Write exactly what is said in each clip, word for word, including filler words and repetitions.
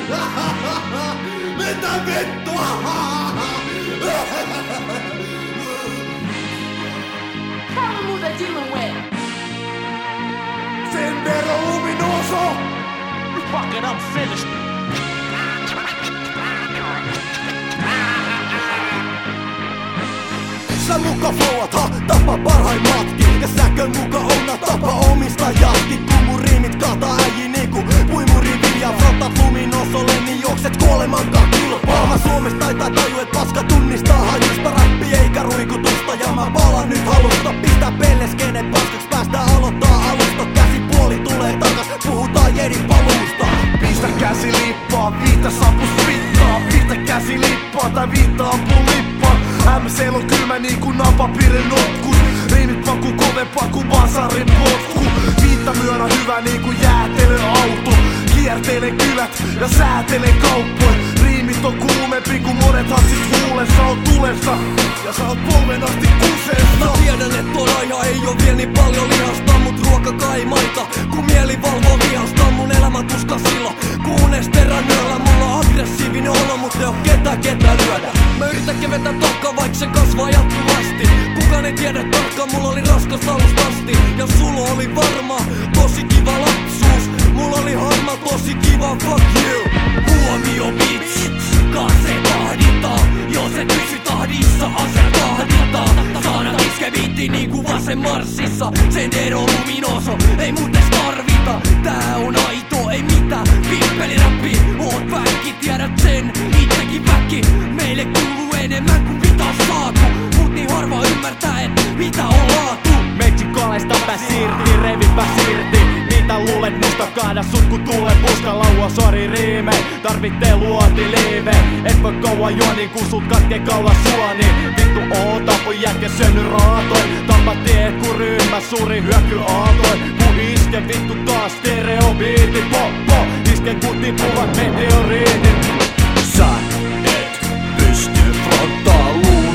Mitä vittua? Paljon muuten Silhouette. Sendero luminoso! Fuck it, I'm finished. Sä muka flowatha, tapa parhaimmatkin. Ja säkö muka onna tapa omistajatkin. Kun mun riimit kaataa äijii niinku puimurin vilja. Frontat luminosolle, niin juokset kuolemankaan kilpaa. Mä Suomesta taitaa taju, et paska tunnistaa hajusta. Räppi eikä ruikutusta ja mä palaan nyt halusta. Pistää pelle skene paskaks, päästään aloittaa alusta. Käsipuoli tulee takas, puhutaan jedin paluusta. Pistä käsi lippaa, viitta saapus vittaa. Pistä käsi lippaa, tai viitta ampuu lippaa. M C:l on kylmä niinku napapiirin notkut. Riimit paku kovempaa ku basarin potku. Viitta myönnä hyvä niinku jäätelöauto. Kiertelen kylät ja säätelen kauppoja. Riimit on kuumempi ku monet hatsit huulessa on tulessa. Ja sä oot polven asti kuseessa. Mä tiedän et ton aiha ei oo vielä niin paljon lihasta. Mut ruoka kai maita, kun mieli valvoo vihasta. Mun elämä tuska sillä, kuunes terän yöllä. Mulla on aggressiivinen olo, mut ei oo ketä ketä lyödä. Mä yritän kevetä takkaa, vaik se kasvaa jatkuvasti. Kukaan ei tiedä tarkkaan, mulla oli raskas alusta asti. Ja sulla oli varma, tosi kiva lapsuus. Mulla oli harma, tosi kiva, fuck you. Huomio bitch, kaase tahditaan. Jos et pysy tahdissa, ase tahditaan. Saada iske viitti niinku vasen marssissa. Sendero luminoso, ei mut ees tarvita. Tää on aito, ei mitään pippeliräppi. Oot väkki, tiedät sen, itsekin väkki. Meille kuuluu enemmän kuin mitä on saatu. Mut niin harva ymmärtää, et mitä on laatu. Meksikolaista pää siirti, revipä siirti. Mitä luulet musta kaada sut kun tulee puska laua sori riime. Tarvittee luotiliive. Et voi kauan juoni kun sut katkee kauan suoni. Vittu oota kun jätke syöny raatoin. Tappattiin et kun ryhmä suuri hyöky aatoin. Kun iske vittu taas stereobiitti. Po po isken kun tippuvat meteoriitit. Sä et pysty frontaa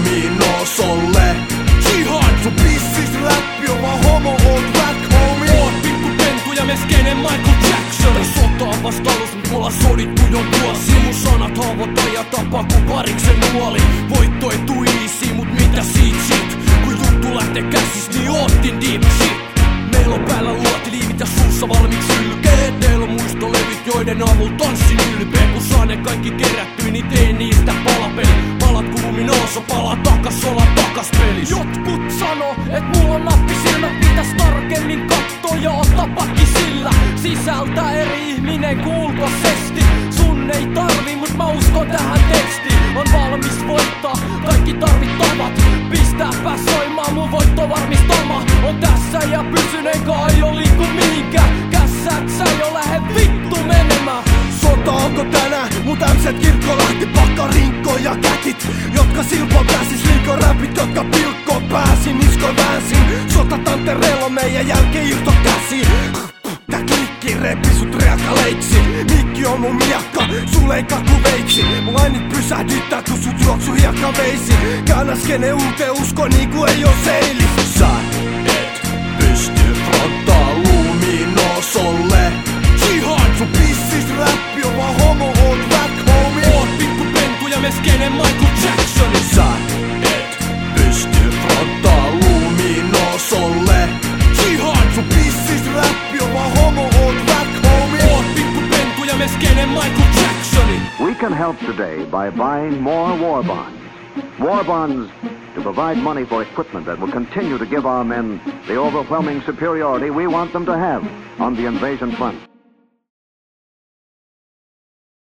luminosolle. Jihad, sun pissis räppi on vaan homo, oot back homie. Oot pikku pentu ja meskenen Michael Jackson. Ei sotaa vasta alus, mut mulla sodittu jo vuosi. Mun sanat haavoittaa ja tapaa kun pariksen nuoli. Voitto ei tuu easy, mut mitä siitä sit? Kun juttu lähtee käsis, niin ootin deep shit. Meillä on päällä luotiliivit ja suussa valmiiksi sylkeet. Teillä on muistolevyt, joiden avulla tanssin ylpeä. Kun saan ne kaikki kerättyä, niin tein niistä palapeli. Palat kun luminoso, palaa takas, olla takas pelis. Jotkut sano, et mulla on nappisilmät, pitäis tarkemmin katto ja ottaa pakki sillä. Sisältä eri ihminen kuin ulkoisesti. Sun ei tarvi, mut mä uskon tähän tekstiin. On valmis voittaa kaikki tarvittavat. Pistää pää soimaan, mun voitto varmistama. On tässä ja pysyn enkä aio liiku mihinkään. Kässät sä jo lähde vittu menemään. Sota onko tänään, mut ämset Kirkkolahti, pakka rinkko ja kätit. Jotka silpon pääsis liiko räpit, jotka pilkkoon pääsin, isko väänsin. Sota tantereella on meidän jälkeen irto käsiin. Tää klikki repi sut reakaleiksi. Mikki on mun miakka, sulle ei kaku veiksi. Mun lainit pysähdyttää kun sut juoksu hiekka veisi. Käännä skene uuteen usko niinku ei oo seilis. Sä et pysty frontaa luminosolle. Jihad, sun pissis räppi on vaan homo, oot back homie. Oot pikku pentu ja meskenen Michael Jackson. Sä et pysty frontaa luminosolle. Jihad, sun pissis räppi on vaan homo, oot back homie. Oot pikku pentu ja meskenen Michael Jackson. We can help today by buying more war bonds. War bonds to provide money for equipment that will continue to give our men the overwhelming superiority we want them to have on the invasion front.